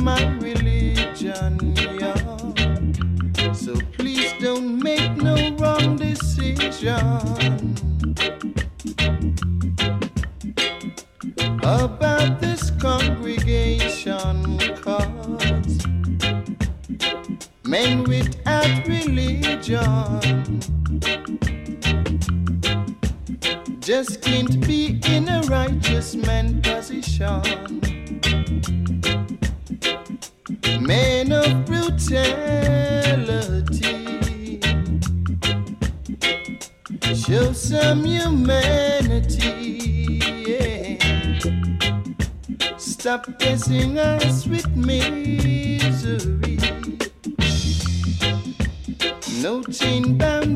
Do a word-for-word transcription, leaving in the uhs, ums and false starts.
my religion, yeah. So please don't make no wrong decision about this congregation, cause men without religion just can't be in a righteous man position. Men of brutality, show some humanity, yeah. Stop blessing us with misery. No chain bound